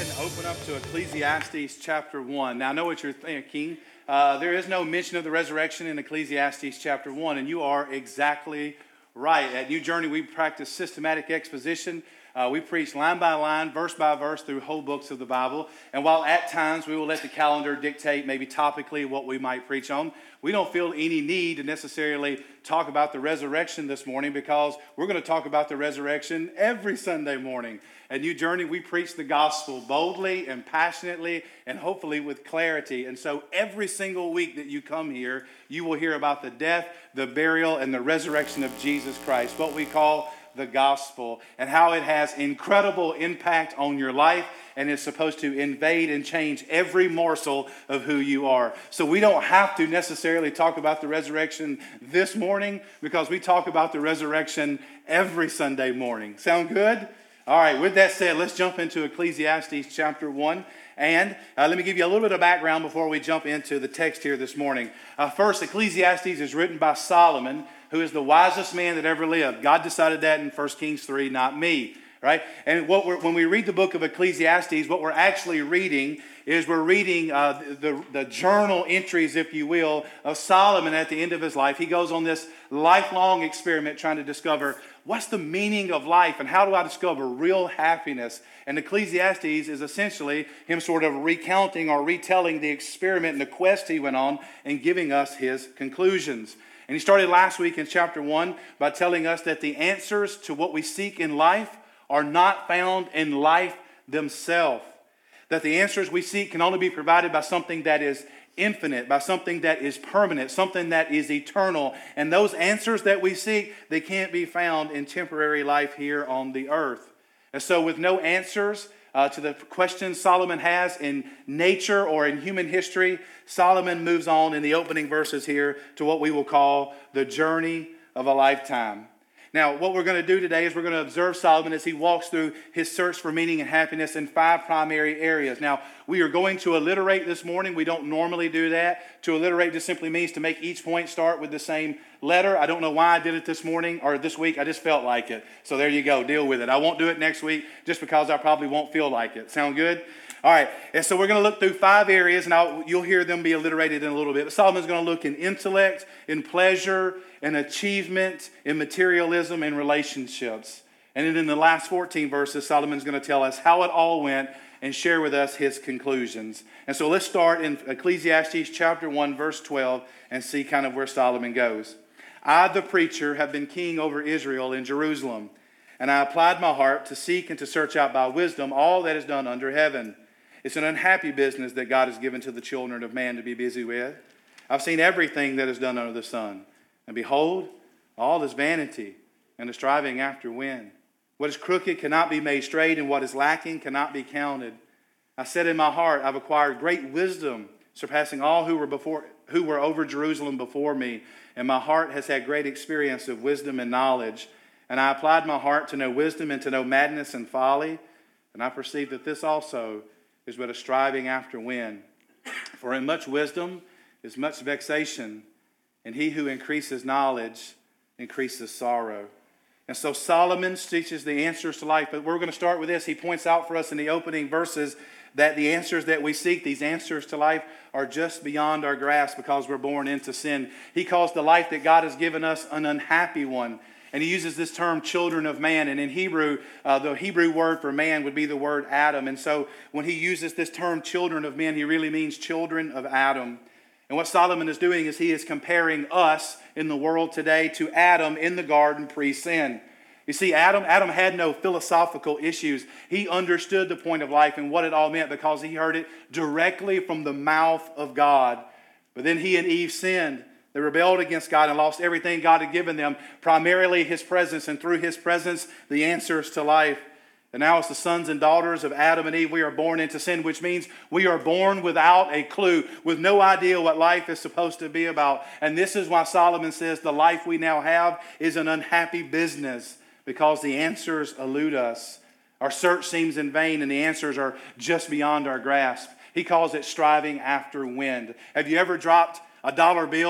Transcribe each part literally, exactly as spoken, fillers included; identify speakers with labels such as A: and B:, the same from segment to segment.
A: ahead and open up to Ecclesiastes chapter one. Now, I know what you're thinking. Uh, there is no mention of the resurrection in Ecclesiastes chapter one, and you are exactly right. At New Journey, we practice systematic exposition. Uh, we preach line by line, verse by verse through whole books of the Bible. And while at times we will let the calendar dictate maybe topically what we might preach on, we don't feel any need to necessarily talk about the resurrection this morning because we're going to talk about the resurrection every Sunday morning. At New Journey, we preach the gospel boldly and passionately and hopefully with clarity. And so every single week that you come here, you will hear about the death, the burial, and the resurrection of Jesus Christ, what we call the gospel, and how it has incredible impact on your life and is supposed to invade and change every morsel of who you are. So we don't have to necessarily talk about the resurrection this morning because we talk about the resurrection every Sunday morning. Sound good? All right, with that said, let's jump into Ecclesiastes chapter one. And uh, let me give you a little bit of background before we jump into the text here this morning. Uh, first, Ecclesiastes is written by Solomon, who is the wisest man that ever lived. God decided that in First Kings three, not me. Right? And what we're, when we read the book of Ecclesiastes, what we're actually reading is we're reading uh, the, the journal entries, if you will, of Solomon at the end of his life. He goes on this lifelong experiment trying to discover what's the meaning of life and how do I discover real happiness. And Ecclesiastes is essentially him sort of recounting or retelling the experiment and the quest he went on and giving us his conclusions. And he started last week in chapter one by telling us that the answers to what we seek in life are not found in life themselves. That the answers we seek can only be provided by something that is infinite, by something that is permanent, something that is eternal. And those answers that we seek, they can't be found in temporary life here on the earth. And so with no answers uh, to the questions Solomon has in nature or in human history, Solomon moves on in the opening verses here to what we will call the journey of a lifetime. Now, what we're going to do today is we're going to observe Solomon as he walks through his search for meaning and happiness in five primary areas. Now, we are going to alliterate this morning. We don't normally do that. To alliterate just simply means to make each point start with the same letter. I don't know why I did it this morning or this week. I just felt like it. So there you go. Deal with it. I won't do it next week just because I probably won't feel like it. Sound good? All right, and so we're going to look through five areas, and I'll, you'll hear them be alliterated in a little bit. But Solomon's going to look in intellect, in pleasure, in achievement, in materialism, in relationships. And then in the last fourteen verses, Solomon's going to tell us how it all went and share with us his conclusions. And so let's start in Ecclesiastes chapter one, verse twelve, and see kind of where Solomon goes. I, the preacher, have been king over Israel in Jerusalem, and I applied my heart to seek and to search out by wisdom all that is done under heaven. It's an unhappy business that God has given to the children of man to be busy with. I've seen everything that is done under the sun. And behold, all is vanity and the striving after wind. What is crooked cannot be made straight, and what is lacking cannot be counted. I said in my heart, I've acquired great wisdom, surpassing all who were before, who were over Jerusalem before me. And my heart has had great experience of wisdom and knowledge. And I applied my heart to know wisdom and to know madness and folly. And I perceived that this also is but a striving after wind. For in much wisdom is much vexation, and he who increases knowledge increases sorrow. And so Solomon teaches the answers to life. But we're going to start with this. He points out for us in the opening verses that the answers that we seek, these answers to life, are just beyond our grasp because we're born into sin. He calls the life that God has given us an unhappy one. And he uses this term, children of man. And in Hebrew, uh, the Hebrew word for man would be the word Adam. And so when he uses this term, children of men, he really means children of Adam. And what Solomon is doing is he is comparing us in the world today to Adam in the garden pre-sin. You see, Adam, Adam had no philosophical issues. He understood the point of life and what it all meant because he heard it directly from the mouth of God. But then he and Eve sinned. They rebelled against God and lost everything God had given them, primarily his presence, and through his presence, the answers to life. And now as the sons and daughters of Adam and Eve, we are born into sin, which means we are born without a clue, with no idea what life is supposed to be about. And this is why Solomon says the life we now have is an unhappy business, because the answers elude us. Our search seems in vain, and the answers are just beyond our grasp. He calls it striving after wind. Have you ever dropped a dollar bill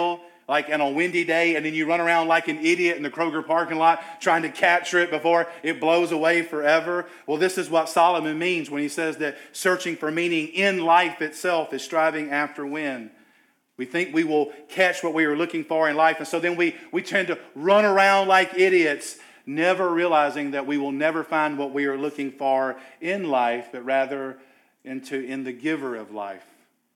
A: like on a windy day, and then you run around like an idiot in the Kroger parking lot trying to capture it before it blows away forever. Well, this is what Solomon means when he says that searching for meaning in life itself is striving after wind. We think we will catch what we are looking for in life, and so then we, we tend to run around like idiots, never realizing that we will never find what we are looking for in life, but rather into in the giver of life.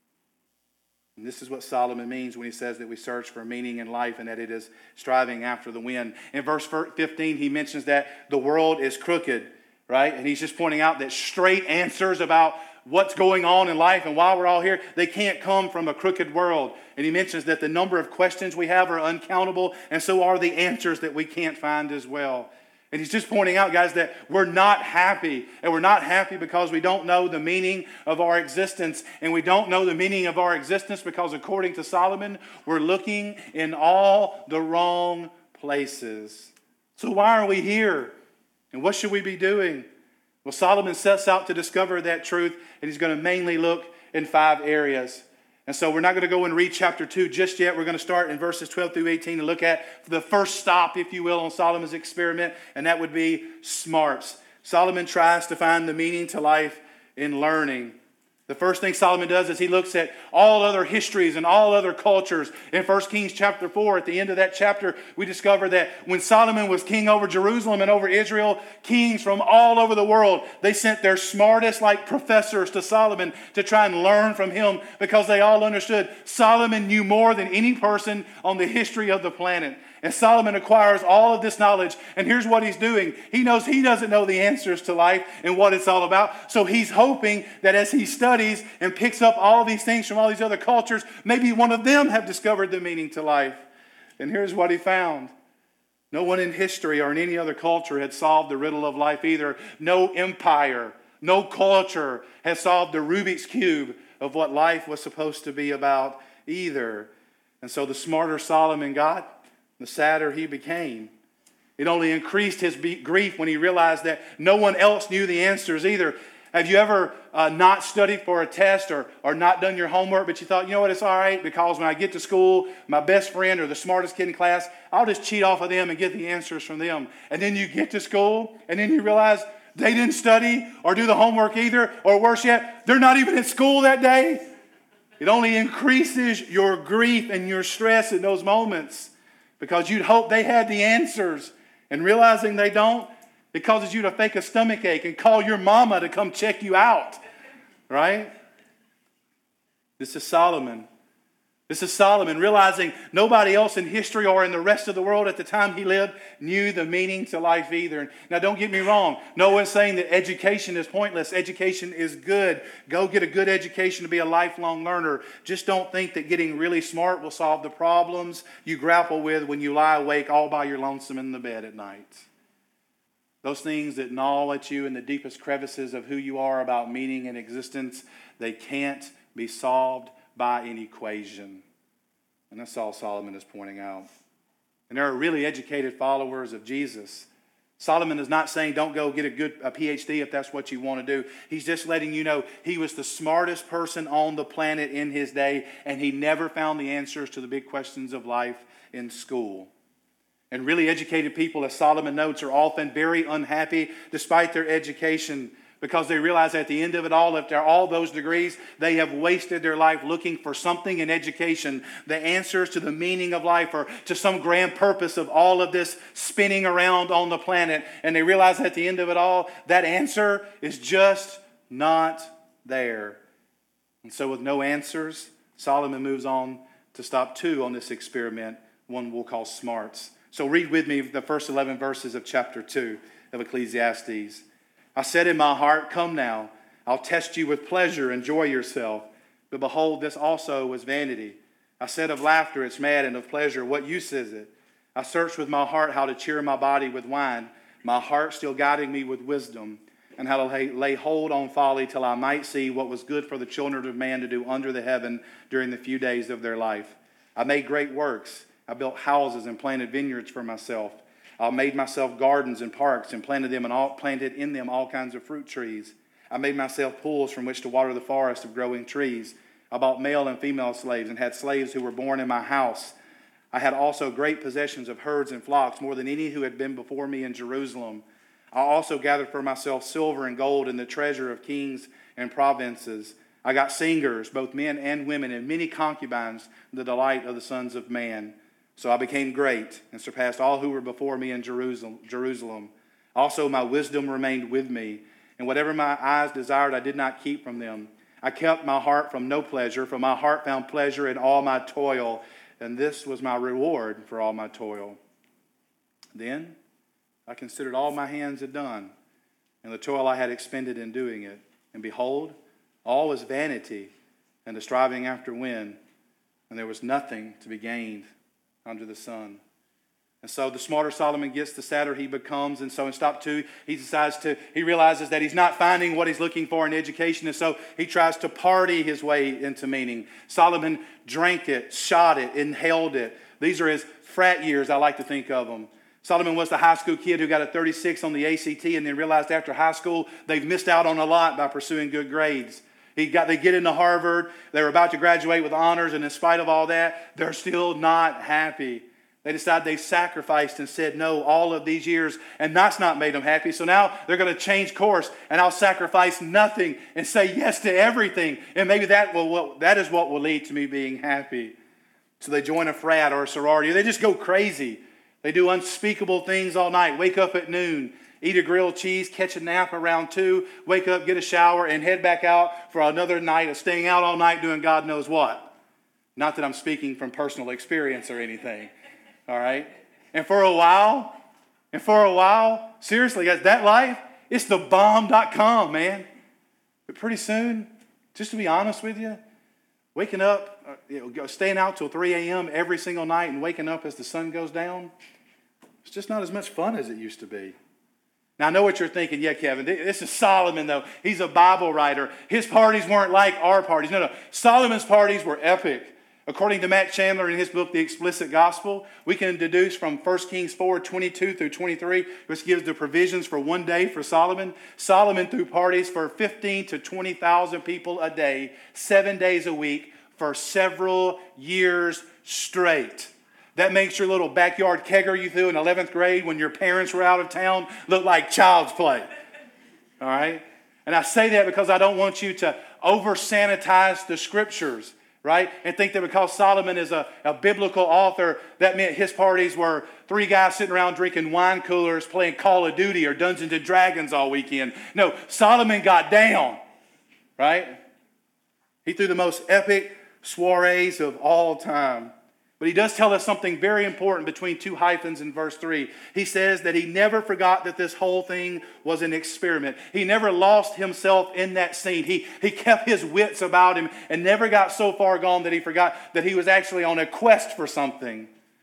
A: And this is what Solomon means when he says that we search for meaning in life and that it is striving after the wind. In verse fifteen, he mentions that the world is crooked, right? And he's just pointing out that straight answers about what's going on in life and why we're all here, they can't come from a crooked world. And he mentions that the number of questions we have are uncountable, and so are the answers that we can't find as well. And he's just pointing out, guys, that we're not happy. And we're not happy because we don't know the meaning of our existence. And we don't know the meaning of our existence because, according to Solomon, we're looking in all the wrong places. So why are we here? And what should we be doing? Well, Solomon sets out to discover that truth, and he's going to mainly look in five areas. And so we're not going to go and read chapter two just yet. We're going to start in verses twelve through eighteen and look at the first stop, if you will, on Solomon's experiment, and that would be smarts. Solomon tries to find the meaning to life in learning. The first thing Solomon does is he looks at all other histories and all other cultures. In First Kings chapter four, at the end of that chapter, we discover that when Solomon was king over Jerusalem and over Israel, kings from all over the world, they sent their smartest like professors to Solomon to try and learn from him because they all understood Solomon knew more than any person on the history of the planet. And Solomon acquires all of this knowledge. And here's what he's doing. He knows he doesn't know the answers to life and what it's all about. So he's hoping that as he studies and picks up all these things from all these other cultures, maybe one of them have discovered the meaning to life. And here's what he found. No one in history or in any other culture had solved the riddle of life either. No empire, no culture has solved the Rubik's Cube of what life was supposed to be about either. And so the smarter Solomon got, the sadder he became. It only increased his grief when he realized that no one else knew the answers either. Have you ever uh, not studied for a test or, or not done your homework, but you thought, you know what, it's all right because when I get to school, my best friend or the smartest kid in class, I'll just cheat off of them and get the answers from them. And then you get to school and then you realize they didn't study or do the homework either, or worse yet, they're not even at school that day. It only increases your grief and your stress in those moments. Because you'd hope they had the answers. And realizing they don't, it causes you to fake a stomach ache and call your mama to come check you out. Right? This is Solomon. This is Solomon realizing nobody else in history or in the rest of the world at the time he lived knew the meaning to life either. Now, don't get me wrong. No one's saying that education is pointless. Education is good. Go get a good education to be a lifelong learner. Just don't think that getting really smart will solve the problems you grapple with when you lie awake all by your lonesome in the bed at night. Those things that gnaw at you in the deepest crevices of who you are about meaning and existence, they can't be solved by an equation. And that's all Solomon is pointing out. And there are really educated followers of Jesus. Solomon is not saying don't go get a good a P H D if that's what you want to do. He's just letting you know he was the smartest person on the planet in his day, and he never found the answers to the big questions of life in school. And really educated people, as Solomon notes, are often very unhappy despite their education, because they realize at the end of it all, after all those degrees, they have wasted their life looking for something in education, the answers to the meaning of life or to some grand purpose of all of this spinning around on the planet. And they realize at the end of it all, that answer is just not there. And so with no answers, Solomon moves on to stop two on this experiment, one we'll call smarts. So read with me the first eleven verses of chapter two of Ecclesiastes. I said in my heart, come now, I'll test you with pleasure, enjoy yourself. But behold, this also was vanity. I said of laughter, it's mad, and of pleasure, what use is it? I searched with my heart how to cheer my body with wine, my heart still guiding me with wisdom, and how to lay, lay hold on folly till I might see what was good for the children of man to do under the heaven during the few days of their life. I made great works. I built houses and planted vineyards for myself. I made myself gardens and parks and planted them and all, planted in them all kinds of fruit trees. I made myself pools from which to water the forest of growing trees. I bought male and female slaves and had slaves who were born in my house. I had also great possessions of herds and flocks, more than any who had been before me in Jerusalem. I also gathered for myself silver and gold and the treasure of kings and provinces. I got singers, both men and women, and many concubines, the delight of the sons of man. So I became great and surpassed all who were before me in Jerusalem. Jerusalem. Also my wisdom remained with me, and whatever my eyes desired I did not keep from them. I kept my heart from no pleasure, for my heart found pleasure in all my toil, and this was my reward for all my toil. Then I considered all my hands had done, and the toil I had expended in doing it. And behold, all was vanity and the striving after wind, and there was nothing to be gained under the sun. And so the smarter Solomon gets, the sadder he becomes. And so in stop two, he decides to, he realizes that he's not finding what he's looking for in education. And so he tries to party his way into meaning. Solomon drank it, shot it, inhaled it. These are his frat years, I like to think of them. Solomon was the high school kid who got a thirty-six on the A C T and then realized after high school they've missed out on a lot by pursuing good grades. He got, they get into Harvard, they were about to graduate with honors, and in spite of all that, they're still not happy. They decided they sacrificed and said no all of these years, and that's not made them happy. So now they're going to change course, and I'll sacrifice nothing and say yes to everything. And maybe that will that is what will lead to me being happy. So they join a frat or a sorority. They just go crazy. They do unspeakable things all night. Wake up at noon, eat a grilled cheese, catch a nap around two, wake up, get a shower, and head back out for another night of staying out all night doing God knows what. Not that I'm speaking from personal experience or anything. All right? And for a while, and for a while, seriously, guys, that life, it's the bomb dot com, man. But pretty soon, just to be honest with you, waking up, uh, you know, staying out till three a.m. every single night and waking up as the sun goes down, it's just not as much fun as it used to be. Now, I know what you're thinking. Yeah, Kevin, this is Solomon, though. He's a Bible writer. His parties weren't like our parties. No, no. Solomon's parties were epic. According to Matt Chandler in his book, The Explicit Gospel, we can deduce from First Kings four, twenty-two through twenty-three, which gives the provisions for one day for Solomon. Solomon threw parties for fifteen to twenty thousand people a day, seven days a week, for several years straight. That makes your little backyard kegger you threw in eleventh grade when your parents were out of town look like child's play. All right? And I say that because I don't want you to over-sanitize the scriptures. Right? And think that because Solomon is a, a biblical author, that meant his parties were three guys sitting around drinking wine coolers, playing Call of Duty or Dungeons and Dragons all weekend. No, Solomon got down. Right? He threw the most epic soirees of all time. But he does tell us something very important between two hyphens in verse three. He says that he never forgot that this whole thing was an experiment. He never lost himself in that scene. He, he kept his wits about him and never got so far gone that he forgot that he was actually on a quest for something.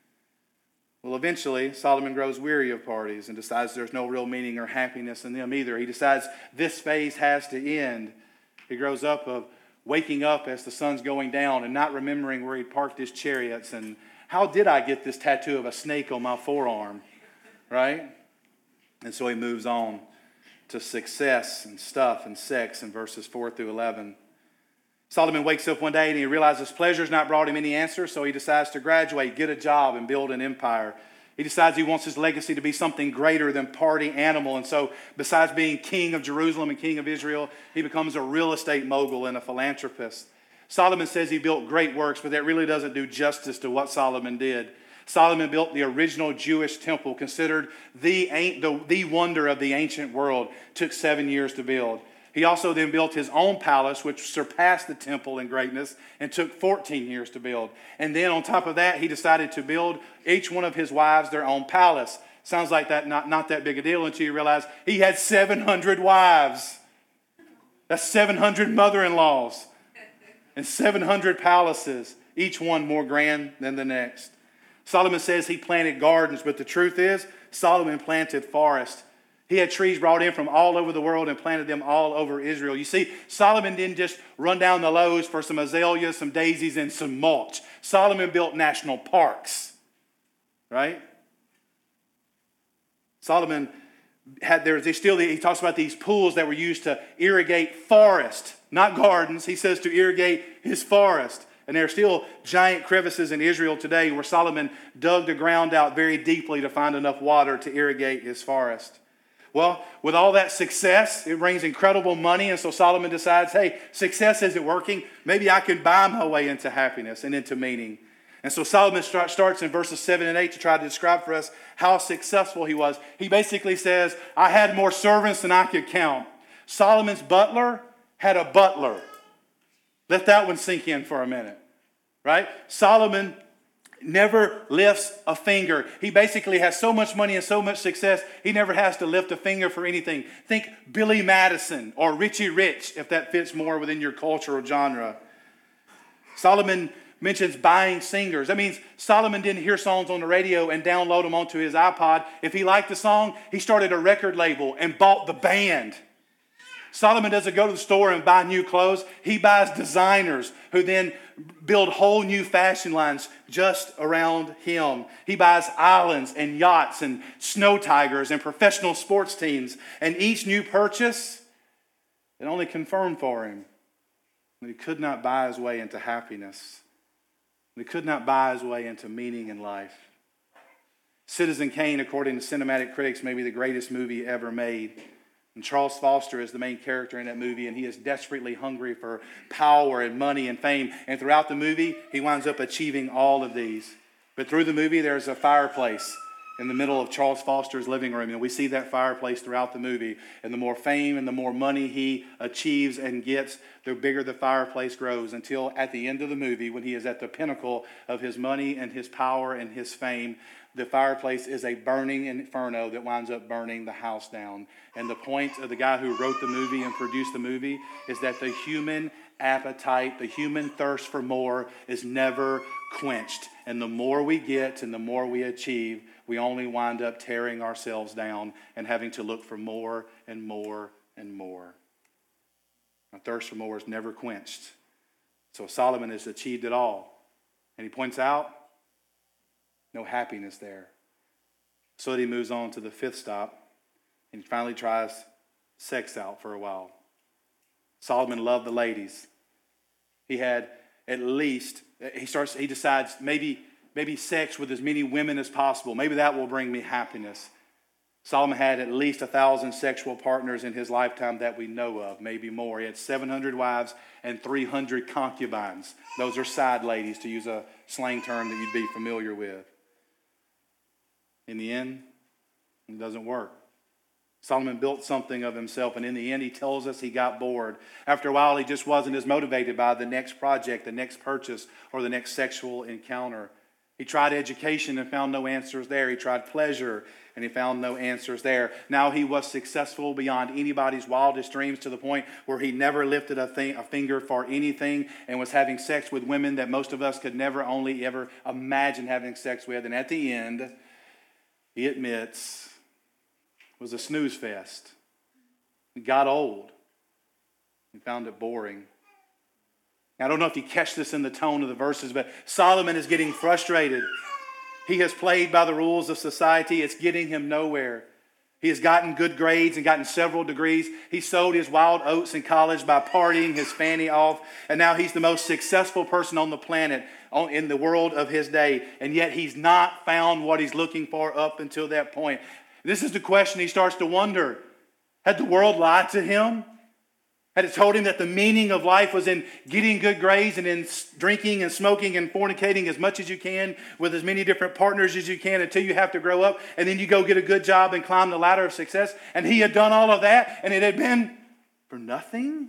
A: Well, eventually, Solomon grows weary of parties and decides there's no real meaning or happiness in them either. He decides this phase has to end. He grows up of waking up as the sun's going down and not remembering where he parked his chariots and how did I get this tattoo of a snake on my forearm, right? And so he moves on to success and stuff and sex in verses four through eleven. Solomon wakes up one day and he realizes pleasure's not brought him any answer, so he decides to graduate, get a job, and build an empire. He decides he wants his legacy to be something greater than party animal. And so besides being king of Jerusalem and king of Israel, he becomes a real estate mogul and a philanthropist. Solomon says he built great works, but that really doesn't do justice to what Solomon did. Solomon built the original Jewish temple, considered the, the, the wonder of the ancient world. It took seven years to build. He also then built his own palace, which surpassed the temple in greatness and took fourteen years to build. And then on top of that, he decided to build each one of his wives their own palace. Sounds like that not, not that big a deal until you realize he had seven hundred wives. That's seven hundred mother-in-laws and seven hundred palaces, each one more grand than the next. Solomon says he planted gardens, but the truth is Solomon planted forests. He had trees brought in from all over the world and planted them all over Israel. You see, Solomon didn't just run down the Lowe's for some azaleas, some daisies, and some mulch. Solomon built national parks, right? Solomon had, there's still, he talks about these pools that were used to irrigate forest, not gardens. He says to irrigate his forest. And there are still giant crevices in Israel today where Solomon dug the ground out very deeply to find enough water to irrigate his forest. Well, with all that success, it brings incredible money. And so Solomon decides, hey, success isn't working. Maybe I can buy my way into happiness and into meaning. And so Solomon start, starts in verses seven and eight to try to describe for us how successful he was. He basically says, I had more servants than I could count. Solomon's butler had a butler. Let that one sink in for a minute, right? Solomon never lifts a finger. He basically has so much money and so much success, he never has to lift a finger for anything. Think Billy Madison or Richie Rich, if that fits more within your cultural genre. Solomon mentions buying singers. That means Solomon didn't hear songs on the radio and download them onto his iPod. If he liked the song, he started a record label and bought the band. Solomon doesn't go to the store and buy new clothes. He buys designers who then build whole new fashion lines just around him. He buys islands and yachts and snow tigers and professional sports teams. And each new purchase, it only confirmed for him that he could not buy his way into happiness. He could not buy his way into meaning in life. Citizen Kane, according to cinematic critics, may be the greatest movie ever made. And Charles Foster is the main character in that movie, and he is desperately hungry for power and money and fame. And throughout the movie, he winds up achieving all of these. But through the movie, there's a fireplace in the middle of Charles Foster's living room, and we see that fireplace throughout the movie. And the more fame and the more money he achieves and gets, the bigger the fireplace grows, until at the end of the movie, when he is at the pinnacle of his money and his power and his fame, the fireplace is a burning inferno that winds up burning the house down. And the point of the guy who wrote the movie and produced the movie is that the human appetite, the human thirst for more is never quenched. And the more we get and the more we achieve, we only wind up tearing ourselves down and having to look for more and more and more. Our thirst for more is never quenched. So Solomon has achieved it all. And he points out, no happiness there. So that he moves on to the fifth stop, and he finally tries sex out for a while. Solomon loved the ladies. He had at least, he starts, he decides maybe, maybe sex with as many women as possible. Maybe that will bring me happiness. Solomon had at least a thousand sexual partners in his lifetime that we know of, maybe more. He had seven hundred wives and three hundred concubines. Those are side ladies, to use a slang term that you'd be familiar with. In the end, it doesn't work. Solomon built something of himself, and in the end, he tells us he got bored. After a while, he just wasn't as motivated by the next project, the next purchase, or the next sexual encounter. He tried education and found no answers there. He tried pleasure, and he found no answers there. Now he was successful beyond anybody's wildest dreams, to the point where he never lifted a, thing, a finger for anything and was having sex with women that most of us could never only ever imagine having sex with. And at the end, he admits, it was a snooze fest. It got old. He found it boring. I don't know if you catch this in the tone of the verses, but Solomon is getting frustrated. He has played by the rules of society. It's getting him nowhere. He has gotten good grades and gotten several degrees. He sowed his wild oats in college by partying his fanny off. And now he's the most successful person on the planet, in the world of his day. And yet he's not found what he's looking for up until that point. This is the question he starts to wonder. Had the world lied to him? Had it told him that the meaning of life was in getting good grades and in drinking and smoking and fornicating as much as you can with as many different partners as you can until you have to grow up, and then you go get a good job and climb the ladder of success? And he had done all of that, and it had been for nothing?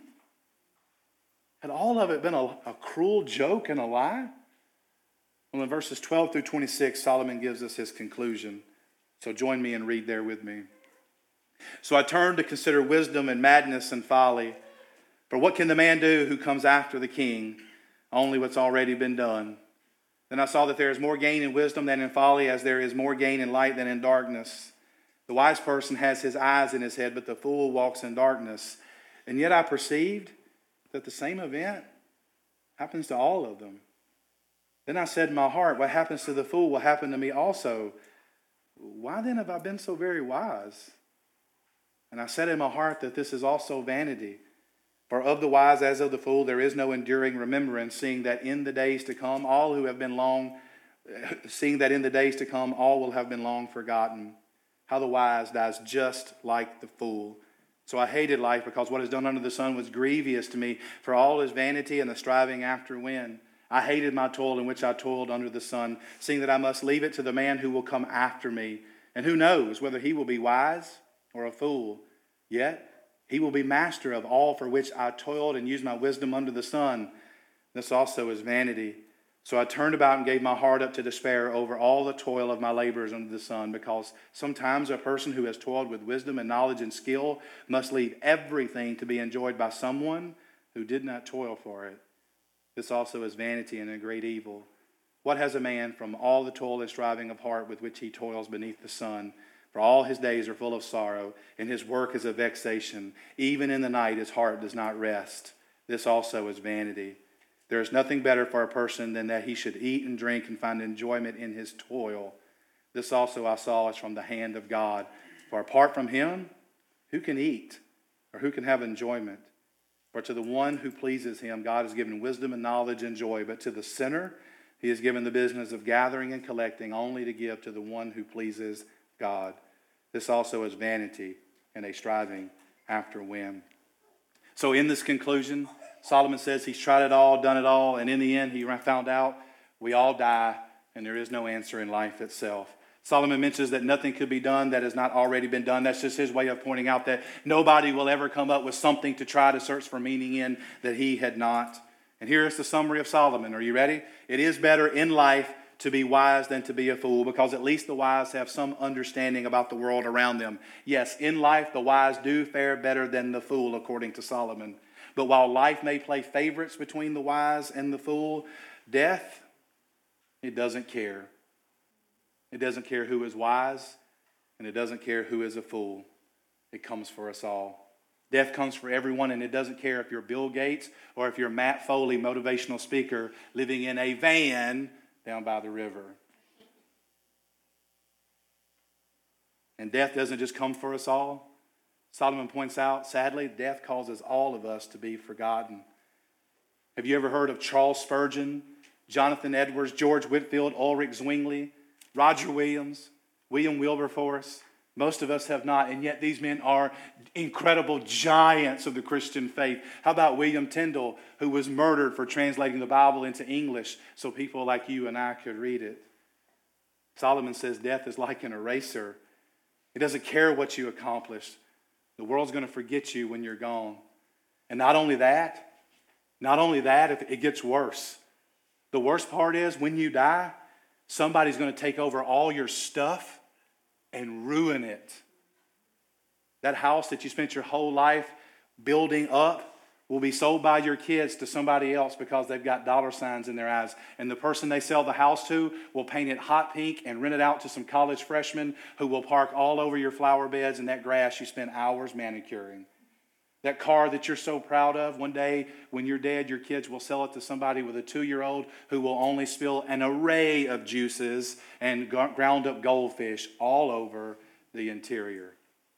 A: Had all of it been a, a cruel joke and a lie? Well, in verses twelve through twenty-six, Solomon gives us his conclusion. So join me and read there with me. So I turned to consider wisdom and madness and folly. For what can the man do who comes after the king? Only what's already been done. Then I saw that there is more gain in wisdom than in folly, as there is more gain in light than in darkness. The wise person has his eyes in his head, but the fool walks in darkness. And yet I perceived that the same event happens to all of them. Then I said in my heart, what happens to the fool will happen to me also. Why then have I been so very wise? And I said in my heart that this is also vanity. For of the wise as of the fool there is no enduring remembrance, seeing that in the days to come all who have been long, seeing that in the days to come all will have been long forgotten. How the wise dies just like the fool. So I hated life because what is done under the sun was grievous to me, for all is vanity and the striving after wind. I hated my toil in which I toiled under the sun, seeing that I must leave it to the man who will come after me. And who knows whether he will be wise or a fool? Yet he will be master of all for which I toiled and used my wisdom under the sun. This also is vanity. So I turned about and gave my heart up to despair over all the toil of my labors under the sun, because sometimes a person who has toiled with wisdom and knowledge and skill must leave everything to be enjoyed by someone who did not toil for it. This also is vanity and a great evil. What has a man from all the toil and striving of heart with which he toils beneath the sun? For all his days are full of sorrow, and his work is a vexation. Even in the night his heart does not rest. This also is vanity. There is nothing better for a person than that he should eat and drink and find enjoyment in his toil. This also I saw is from the hand of God. For apart from him, who can eat, or who can have enjoyment? For to the one who pleases him, God has given wisdom and knowledge and joy. But to the sinner, he has given the business of gathering and collecting, only to give to the one who pleases God. This also is vanity and a striving after wind. So in this conclusion, Solomon says he's tried it all, done it all, and in the end he found out we all die and there is no answer in life itself. Solomon mentions that nothing could be done that has not already been done. That's just his way of pointing out that nobody will ever come up with something to try to search for meaning in that he had not. And here is the summary of Solomon. Are you ready? It is better in life to be wise than to be a fool, because at least the wise have some understanding about the world around them. Yes, in life the wise do fare better than the fool, according to Solomon. But while life may play favorites between the wise and the fool, death, it doesn't care. It doesn't care who is wise, and it doesn't care who is a fool. It comes for us all. Death comes for everyone, and it doesn't care if you're Bill Gates or if you're Matt Foley, motivational speaker, living in a van down by the river. And death doesn't just come for us all. Solomon points out, sadly, death causes all of us to be forgotten. Have you ever heard of Charles Spurgeon, Jonathan Edwards, George Whitefield, Ulrich Zwingli, Roger Williams, William Wilberforce? Most of us have not, and yet these men are incredible giants of the Christian faith. How about William Tyndale, who was murdered for translating the Bible into English so people like you and I could read it? Solomon says death is like an eraser. It doesn't care what you accomplished. The world's going to forget you when you're gone. And not only that, not only that, it gets worse. The worst part is when you die, somebody's going to take over all your stuff and ruin it. That house that you spent your whole life building up will be sold by your kids to somebody else because they've got dollar signs in their eyes. And the person they sell the house to will paint it hot pink and rent it out to some college freshmen who will park all over your flower beds and that grass you spent hours manicuring. That car that you're so proud of, one day when you're dead, your kids will sell it to somebody with a two-year-old who will only spill an array of juices and ground up goldfish all over the interior.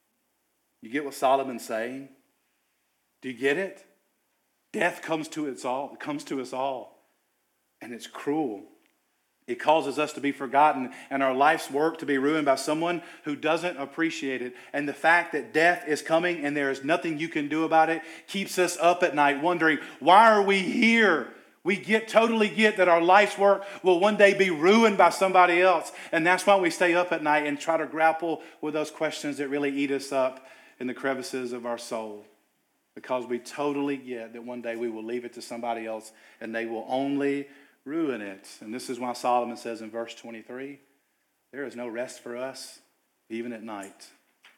A: You get what Solomon's saying? Do you get it? Death comes to us all, comes to us all, and it's cruel. It causes us to be forgotten and our life's work to be ruined by someone who doesn't appreciate it. And the fact that death is coming and there is nothing you can do about it keeps us up at night wondering, why are we here? We get totally get that our life's work will one day be ruined by somebody else. And that's why we stay up at night and try to grapple with those questions that really eat us up in the crevices of our soul. Because we totally get that one day we will leave it to somebody else and they will only ruin it. And this is why Solomon says in verse twenty-three, there is no rest for us, even at night.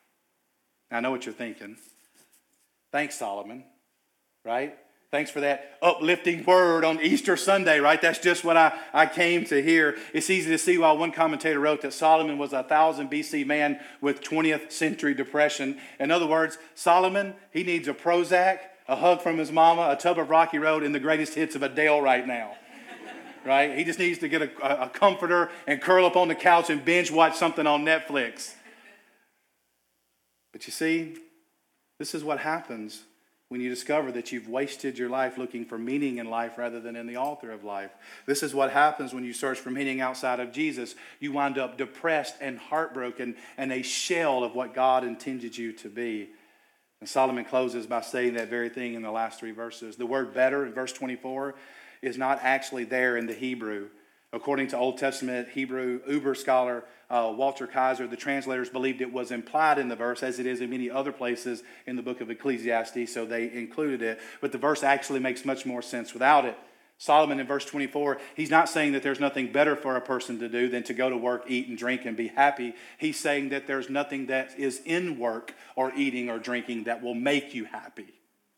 A: Now, I know what you're thinking. Thanks, Solomon, right? Thanks for that uplifting word on Easter Sunday, right? That's just what I, I came to hear. It's easy to see why one commentator wrote that Solomon was a one thousand B C man with twentieth century depression. In other words, Solomon, he needs a Prozac, a hug from his mama, a tub of Rocky Road, and the greatest hits of Adele right now. Right? He just needs to get a, a comforter and curl up on the couch and binge watch something on Netflix. But you see, this is what happens when you discover that you've wasted your life looking for meaning in life rather than in the author of life. This is what happens when you search for meaning outside of Jesus. You wind up depressed and heartbroken and a shell of what God intended you to be. And Solomon closes by saying that very thing in the last three verses. The word better in verse twenty-four is not actually there in the Hebrew. According to Old Testament Hebrew Uber scholar uh, Walter Kaiser, the translators believed it was implied in the verse, as it is in many other places in the book of Ecclesiastes, so they included it. But the verse actually makes much more sense without it. Solomon in verse twenty-four, he's not saying that there's nothing better for a person to do than to go to work, eat, and drink and be happy. He's saying that there's nothing that is in work or eating or drinking that will make you happy.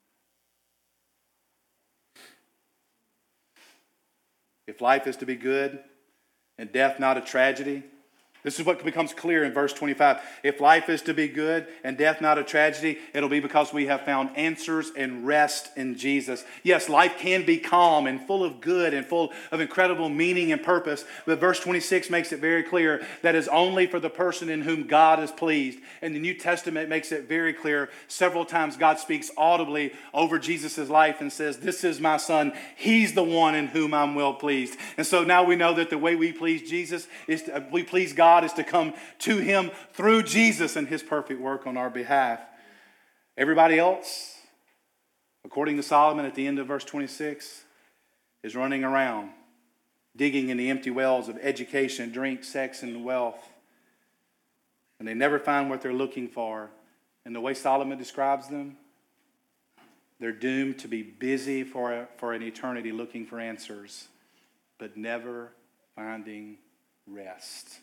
A: If life is to be good and death not a tragedy, this is what becomes clear in verse twenty-five. If life is to be good and death not a tragedy, it'll be because we have found answers and rest in Jesus. Yes, life can be calm and full of good and full of incredible meaning and purpose, but verse twenty-six makes it very clear that is only for the person in whom God is pleased. And the New Testament makes it very clear. Several times God speaks audibly over Jesus' life and says, "This is my son. He's the one in whom I'm well pleased." And so now we know that the way we please Jesus is to, we please God is to come to him through Jesus and his perfect work on our behalf. Everybody else, according to Solomon at the end of verse twenty-six, is running around, digging in the empty wells of education, drink, sex, and wealth. And they never find what they're looking for. And the way Solomon describes them, they're doomed to be busy for, a, for an eternity looking for answers, but never finding rest.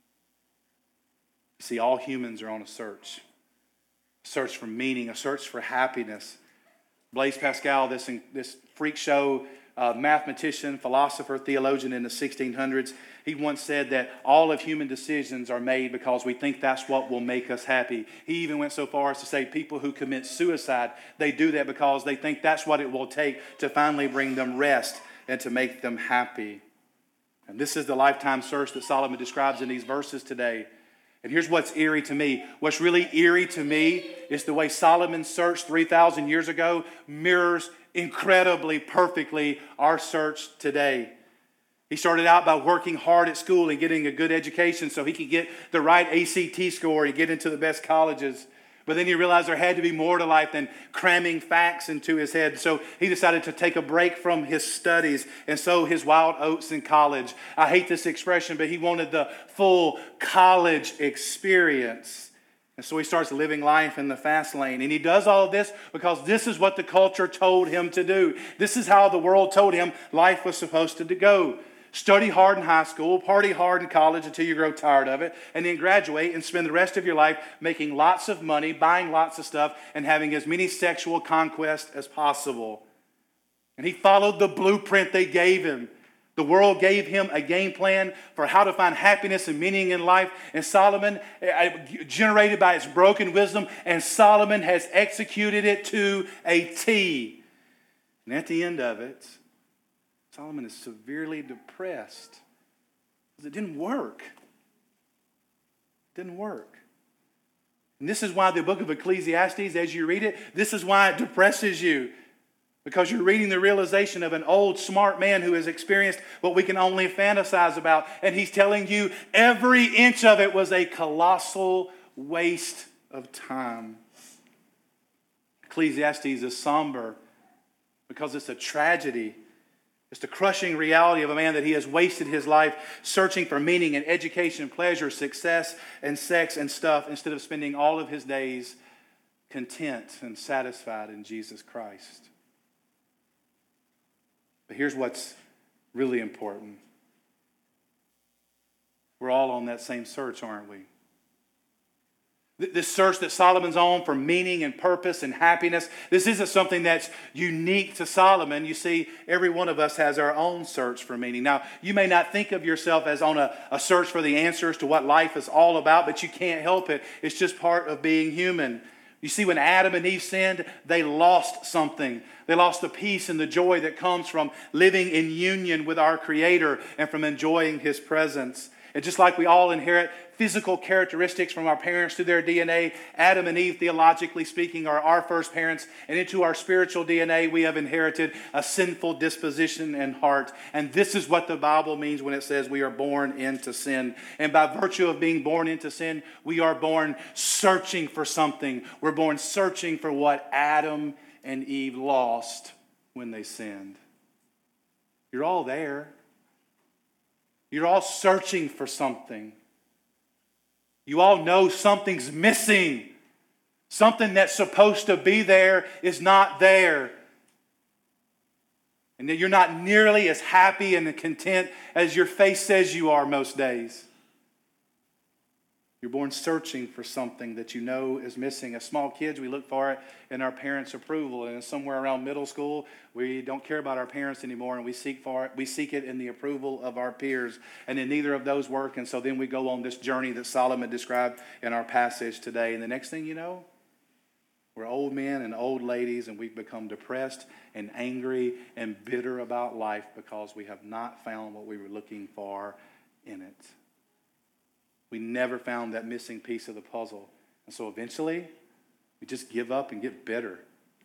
A: See, all humans are on a search. A search for meaning, a search for happiness. Blaise Pascal, this, this freak show uh, mathematician, philosopher, theologian in the sixteen hundreds, he once said that all of human decisions are made because we think that's what will make us happy. He even went so far as to say people who commit suicide, they do that because they think that's what it will take to finally bring them rest and to make them happy. And this is the lifetime search that Solomon describes in these verses today. And here's what's eerie to me. What's really eerie to me is the way Solomon searched three thousand years ago mirrors incredibly, perfectly our search today. He started out by working hard at school and getting a good education so he could get the right A C T score and get into the best colleges. But then he realized there had to be more to life than cramming facts into his head. So he decided to take a break from his studies and sow his wild oats in college. I hate this expression, but he wanted the full college experience. And so he starts living life in the fast lane. And he does all of this because this is what the culture told him to do. This is how the world told him life was supposed to go. Study hard in high school, party hard in college until you grow tired of it, and then graduate and spend the rest of your life making lots of money, buying lots of stuff, and having as many sexual conquests as possible. And he followed the blueprint they gave him. The world gave him a game plan for how to find happiness and meaning in life, and Solomon, generated by its broken wisdom, and Solomon has executed it to a T. And at the end of it, Solomon is severely depressed because it didn't work. It didn't work. And this is why the book of Ecclesiastes, as you read it, this is why it depresses you. Because you're reading the realization of an old, smart man who has experienced what we can only fantasize about. And he's telling you every inch of it was a colossal waste of time. Ecclesiastes is somber because it's a tragedy. It's the crushing reality of a man that he has wasted his life searching for meaning and education, pleasure, success, and sex and stuff instead of spending all of his days content and satisfied in Jesus Christ. But here's what's really important. We're all on that same search, aren't we? This search that Solomon's on for meaning and purpose and happiness, this isn't something that's unique to Solomon. You see, every one of us has our own search for meaning. Now, you may not think of yourself as on a, a search for the answers to what life is all about, but you can't help it. It's just part of being human. You see, when Adam and Eve sinned, they lost something. They lost the peace and the joy that comes from living in union with our Creator and from enjoying His presence. And just like we all inherit physical characteristics from our parents through their D N A. Adam and Eve, theologically speaking, are our first parents. And into our spiritual D N A, we have inherited a sinful disposition and heart. And this is what the Bible means when it says we are born into sin. And by virtue of being born into sin, we are born searching for something. We're born searching for what Adam and Eve lost when they sinned. You're all there. You're all searching for something. You all know something's missing. Something that's supposed to be there is not there. And that you're not nearly as happy and content as your face says you are most days. You're born searching for something that you know is missing. As small kids, we look for it in our parents' approval. And somewhere around middle school, we don't care about our parents anymore, and we seek for it. We seek it in the approval of our peers. And then neither of those work. And so then we go on this journey that Solomon described in our passage today. And the next thing you know, we're old men and old ladies, and we've become depressed and angry and bitter about life because we have not found what we were looking for in it. We never found that missing piece of the puzzle. And so eventually, we just give up and get bitter.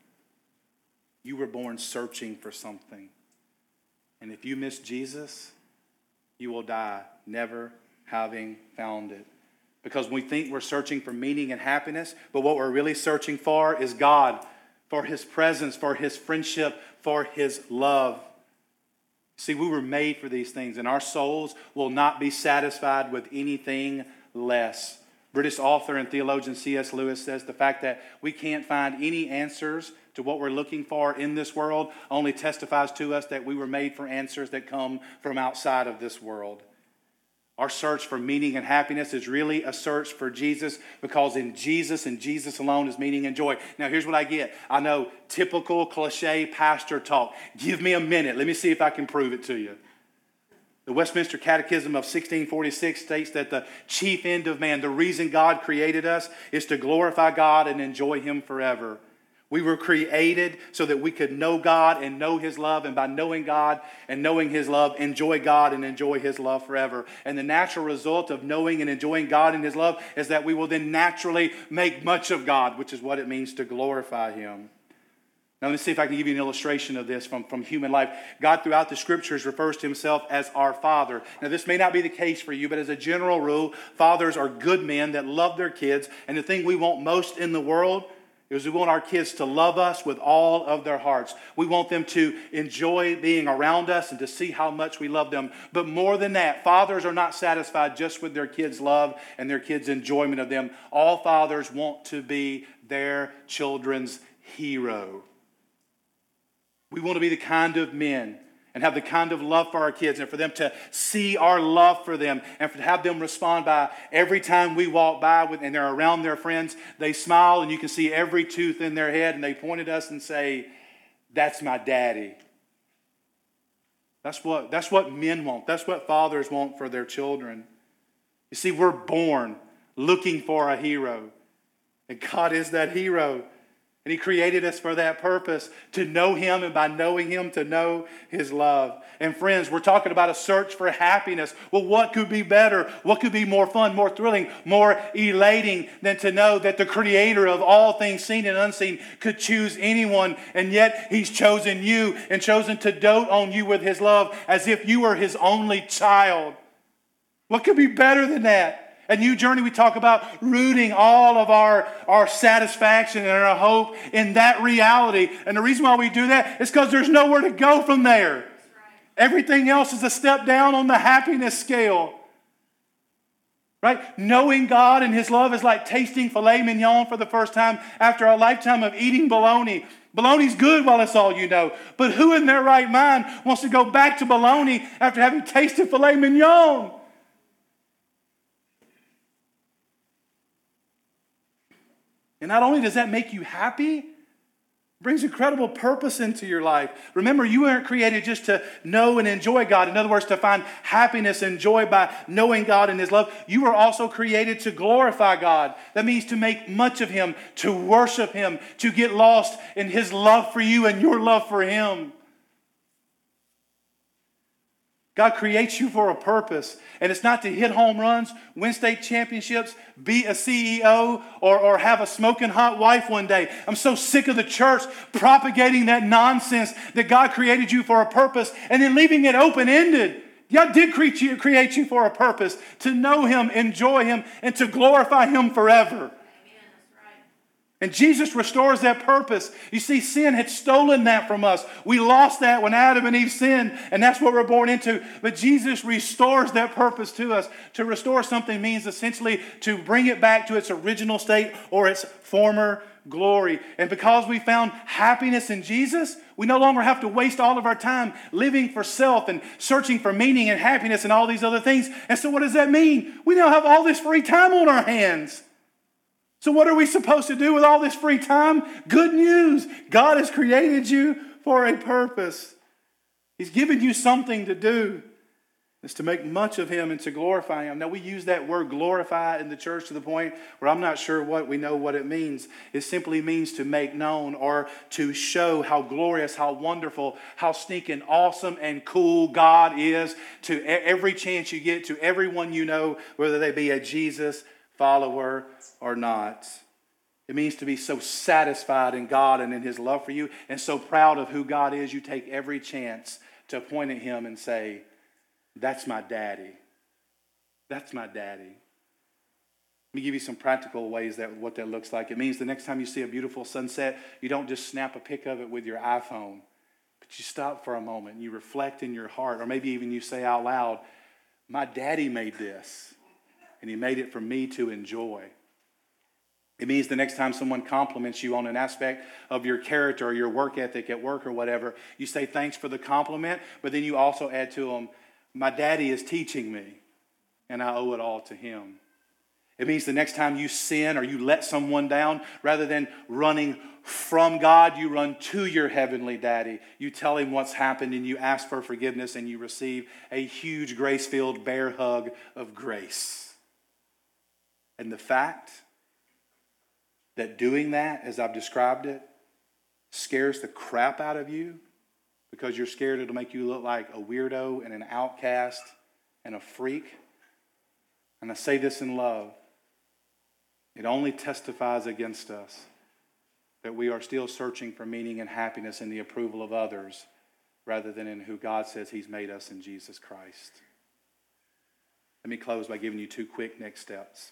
A: You were born searching for something. And if you miss Jesus, you will die never having found it. Because we think we're searching for meaning and happiness, but what we're really searching for is God, for His presence, for His friendship, for His love. See, we were made for these things, and our souls will not be satisfied with anything less. British author and theologian C S Lewis says the fact that we can't find any answers to what we're looking for in this world only testifies to us that we were made for answers that come from outside of this world. Our search for meaning and happiness is really a search for Jesus, because in Jesus and Jesus alone is meaning and joy. Now, here's what I get. I know typical cliche pastor talk. Give me a minute. Let me see if I can prove it to you. The Westminster Catechism of sixteen forty-six states that the chief end of man, the reason God created us, is to glorify God and enjoy Him forever. We were created so that we could know God and know His love, and by knowing God and knowing His love, enjoy God and enjoy His love forever. And the natural result of knowing and enjoying God and His love is that we will then naturally make much of God, which is what it means to glorify Him. Now, let me see if I can give you an illustration of this from, from human life. God throughout the Scriptures refers to Himself as our Father. Now, this may not be the case for you, but as a general rule, fathers are good men that love their kids. And the thing we want most in the world is we want our kids to love us with all of their hearts. We want them to enjoy being around us and to see how much we love them. But more than that, fathers are not satisfied just with their kids' love and their kids' enjoyment of them. All fathers want to be their children's hero. We want to be the kind of men and have the kind of love for our kids, and for them to see our love for them, and to have them respond by every time we walk by with, and they're around their friends, they smile and you can see every tooth in their head, and they point at us and say, "That's my daddy." That's what, that's what men want. That's what fathers want for their children. You see, we're born looking for a hero, and God is that hero. And He created us for that purpose, to know Him, and by knowing Him, to know His love. And friends, we're talking about a search for happiness. Well, what could be better? What could be more fun, more thrilling, more elating than to know that the Creator of all things seen and unseen could choose anyone, and yet He's chosen you and chosen to dote on you with His love as if you were His only child. What could be better than that? At New Journey, we talk about rooting all of our, our satisfaction and our hope in that reality. And the reason why we do that is because there's nowhere to go from there. Right. Everything else is a step down on the happiness scale. Right? Knowing God and His love is like tasting filet mignon for the first time after a lifetime of eating bologna. Bologna's good while it's all you know. But who in their right mind wants to go back to bologna after having tasted filet mignon? And not only does that make you happy, it brings incredible purpose into your life. Remember, you weren't created just to know and enjoy God. In other words, to find happiness and joy by knowing God and His love. You were also created to glorify God. That means to make much of Him, to worship Him, to get lost in His love for you and your love for Him. God creates you for a purpose. And it's not to hit home runs, win state championships, be a C E O, or, or have a smoking hot wife one day. I'm so sick of the church propagating that nonsense that God created you for a purpose and then leaving it open-ended. God did create you, create you for a purpose, to know Him, enjoy Him, and to glorify Him forever. And Jesus restores that purpose. You see, sin had stolen that from us. We lost that when Adam and Eve sinned, and that's what we're born into. But Jesus restores that purpose to us. To restore something means essentially to bring it back to its original state or its former glory. And because we found happiness in Jesus, we no longer have to waste all of our time living for self and searching for meaning and happiness and all these other things. And so what does that mean? We now have all this free time on our hands. So what are we supposed to do with all this free time? Good news. God has created you for a purpose. He's given you something to do. It's to make much of Him and to glorify Him. Now, we use that word glorify in the church to the point where I'm not sure what we know what it means. It simply means to make known or to show how glorious, how wonderful, how stinking awesome and cool God is to every chance you get, to everyone you know, whether they be a Jesus follower or not. It means to be so satisfied in God and in His love for you and so proud of who God is, you take every chance to point at Him and say, that's my daddy. That's my daddy. Let me give you some practical ways that what that looks like. It means the next time you see a beautiful sunset, you don't just snap a pic of it with your iPhone, but you stop for a moment and you reflect in your heart, or maybe even you say out loud, my daddy made this, and he made it for me to enjoy. It means the next time someone compliments you on an aspect of your character or your work ethic at work or whatever, you say thanks for the compliment, but then you also add to them, my daddy is teaching me, and I owe it all to him. It means the next time you sin or you let someone down, rather than running from God, you run to your heavenly daddy. You tell him what's happened and you ask for forgiveness and you receive a huge grace-filled bear hug of grace. And the fact that doing that, as I've described it, scares the crap out of you because you're scared it'll make you look like a weirdo and an outcast and a freak. And I say this in love. It only testifies against us that we are still searching for meaning and happiness in the approval of others rather than in who God says He's made us in Jesus Christ. Let me close by giving you two quick next steps.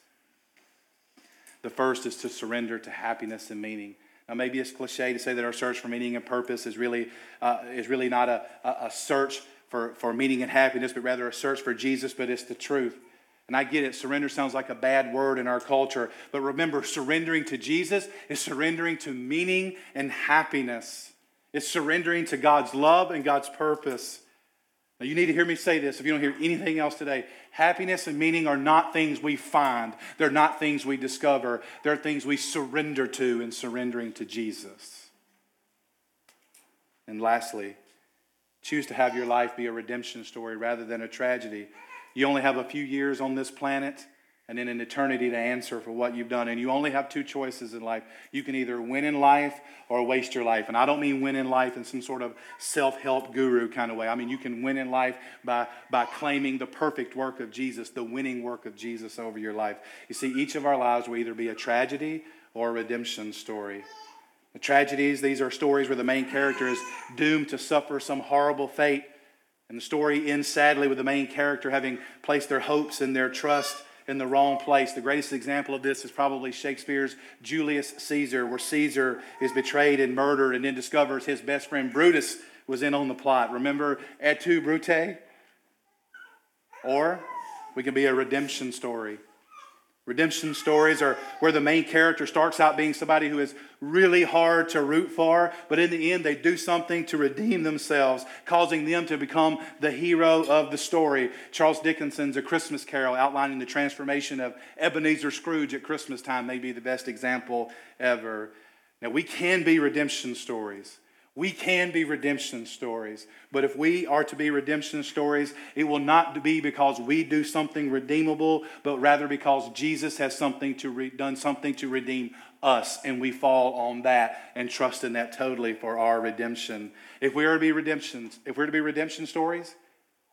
A: The first is to surrender to happiness and meaning. Now, maybe it's cliche to say that our search for meaning and purpose is really uh, is really not a, a search for, for meaning and happiness, but rather a search for Jesus, but it's the truth. And I get it, surrender sounds like a bad word in our culture. But remember, surrendering to Jesus is surrendering to meaning and happiness. It's surrendering to God's love and God's purpose. Now, you need to hear me say this if you don't hear anything else today. Happiness and meaning are not things we find. They're not things we discover. They're things we surrender to in surrendering to Jesus. And lastly, choose to have your life be a redemption story rather than a tragedy. You only have a few years on this planet and then an eternity to answer for what you've done. And you only have two choices in life. You can either win in life or waste your life. And I don't mean win in life in some sort of self-help guru kind of way. I mean you can win in life by, by claiming the perfect work of Jesus, the winning work of Jesus over your life. You see, each of our lives will either be a tragedy or a redemption story. The tragedies, these are stories where the main character is doomed to suffer some horrible fate. And the story ends sadly with the main character having placed their hopes and their trust in the wrong place. The greatest example of this is probably Shakespeare's Julius Caesar, where Caesar is betrayed and murdered and then discovers his best friend Brutus was in on the plot. Remember Et tu, Brute? Or we can be a redemption story. Redemption stories are where the main character starts out being somebody who is really hard to root for, but in the end they do something to redeem themselves, causing them to become the hero of the story. Charles Dickenson's A Christmas Carol, outlining the transformation of Ebenezer Scrooge at Christmas time, may be the best example ever. Now, we can be redemption stories. We can be redemption stories, but if we are to be redemption stories, it will not be because we do something redeemable, but rather because Jesus has something to re- done something to redeem us, and we fall on that and trust in that totally for our redemption. If we are to be redemptions, if we're to be redemption stories,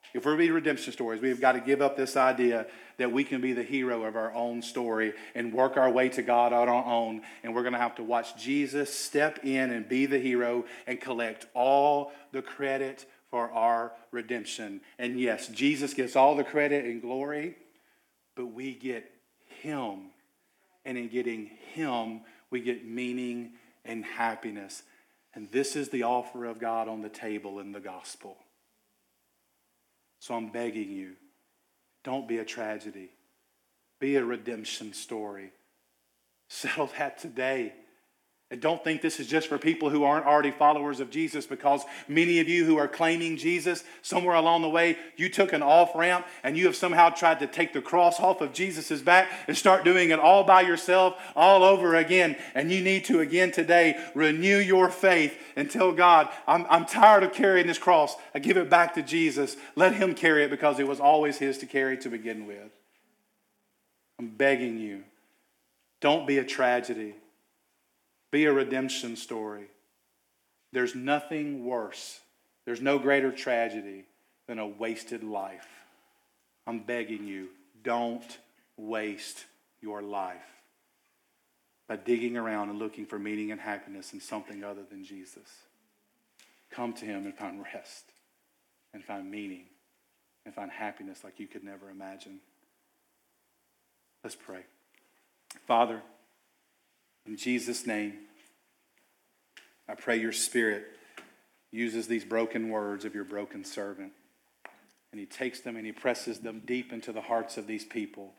A: If we're reading redemption stories, we've got to give up this idea that we can be the hero of our own story and work our way to God on our own. And we're going to have to watch Jesus step in and be the hero and collect all the credit for our redemption. And yes, Jesus gets all the credit and glory, but we get him. And in getting him, we get meaning and happiness. And this is the offer of God on the table in the gospel. So I'm begging you, don't be a tragedy. Be a redemption story. Settle that today. And don't think this is just for people who aren't already followers of Jesus, because many of you who are claiming Jesus, somewhere along the way, you took an off-ramp and you have somehow tried to take the cross off of Jesus' back and start doing it all by yourself, all over again. And you need to, again today, renew your faith and tell God, I'm, I'm tired of carrying this cross. I give it back to Jesus. Let him carry it, because it was always his to carry to begin with. I'm begging you, don't be a tragedy. Be a redemption story. There's nothing worse. There's no greater tragedy than a wasted life. I'm begging you, don't waste your life by digging around and looking for meaning and happiness in something other than Jesus. Come to him and find rest and find meaning and find happiness like you could never imagine. Let's pray. Father, in Jesus' name, I pray your Spirit uses these broken words of your broken servant, and he takes them and he presses them deep into the hearts of these people.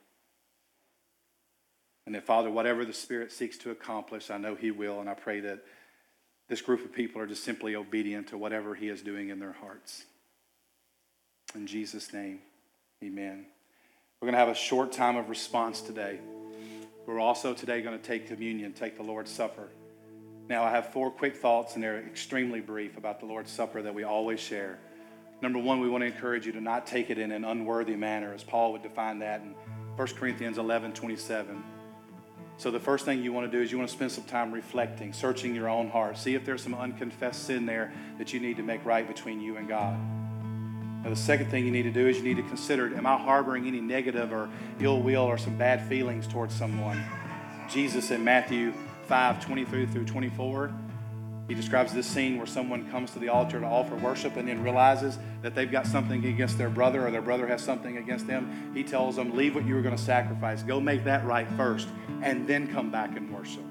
A: And that, Father, whatever the Spirit seeks to accomplish, I know he will, and I pray that this group of people are just simply obedient to whatever he is doing in their hearts. In Jesus' name, amen. We're going to have a short time of response today. We're also today going to take communion, take the Lord's Supper. Now, I have four quick thoughts, and they're extremely brief, about the Lord's Supper that we always share. Number one, we want to encourage you to not take it in an unworthy manner, as Paul would define that in First Corinthians eleven twenty-seven. So the first thing you want to do is you want to spend some time reflecting, searching your own heart. See if there's some unconfessed sin there that you need to make right between you and God. Now, the second thing you need to do is you need to consider, am I harboring any negative or ill will or some bad feelings towards someone? Jesus in Matthew five twenty-three through twenty-four, he describes this scene where someone comes to the altar to offer worship and then realizes that they've got something against their brother, or their brother has something against them. He tells them, leave what you were going to sacrifice. Go make that right first, and then come back and worship.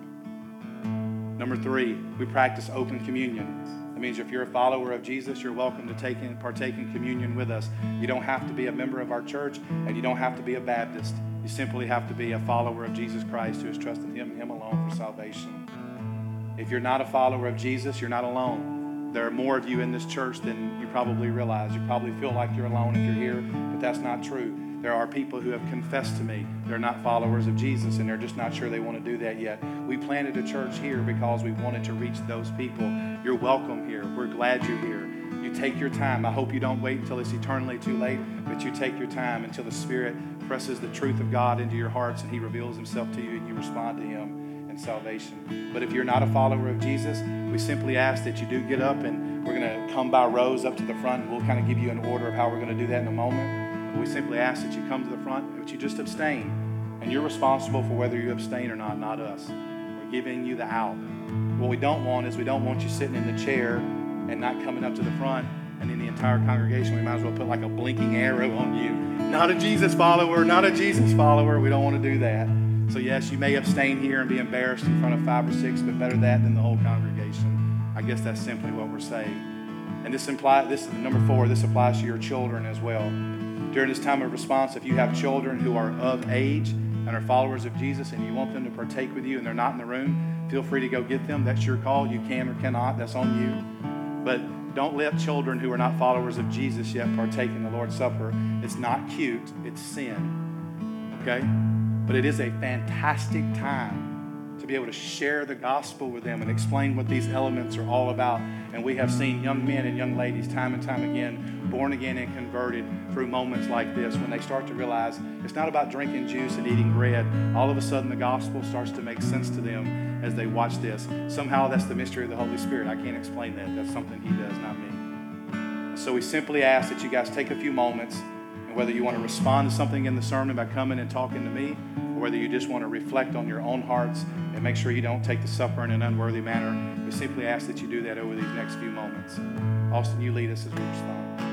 A: Number three, we practice open communion. That means if you're a follower of Jesus, you're welcome to take in, partake in communion with us. You don't have to be a member of our church, and you don't have to be a Baptist. You simply have to be a follower of Jesus Christ who has trusted him, him alone for salvation. If you're not a follower of Jesus, you're not alone. There are more of you in this church than you probably realize. You probably feel like you're alone if you're here, but that's not true. There are people who have confessed to me they're not followers of Jesus, and they're just not sure they want to do that yet. We planted a church here because we wanted to reach those people. You're welcome here. We're glad you're here. You take your time. I hope you don't wait until it's eternally too late, but you take your time until the Spirit presses the truth of God into your hearts and he reveals himself to you and you respond to him in salvation. But if you're not a follower of Jesus, we simply ask that you do get up, and we're going to come by rows up to the front, and we'll kind of give you an order of how we're going to do that in a moment. We simply ask that you come to the front, but you just abstain. And you're responsible for whether you abstain or not, not us. We're giving you the out. What we don't want is we don't want you sitting in the chair and not coming up to the front, and in the entire congregation, we might as well put like a blinking arrow on you. Not a Jesus follower, not a Jesus follower. We don't want to do that. So yes, you may abstain here and be embarrassed in front of five or six, but better that than the whole congregation. I guess that's simply what we're saying. And this implies, this number four, this applies to your children as well. During this time of response, if you have children who are of age and are followers of Jesus and you want them to partake with you and they're not in the room, feel free to go get them. That's your call. You can or cannot. That's on you. But don't let children who are not followers of Jesus yet partake in the Lord's Supper. It's not cute. It's sin. Okay? But it is a fantastic time to be able to share the gospel with them and explain what these elements are all about. And we have seen young men and young ladies time and time again born again and converted through moments like this, when they start to realize it's not about drinking juice and eating bread. All of a sudden the gospel starts to make sense to them as they watch this. Somehow that's the mystery of the Holy Spirit. I can't explain that. That's something he does, not me. So so we simply ask that you guys take a few moments, and whether you want to respond to something in the sermon by coming and talking to me, or whether you just want to reflect on your own hearts and make sure you don't take the supper in an unworthy manner, we simply ask that you do that over these next few moments. Austin, you lead us as we respond.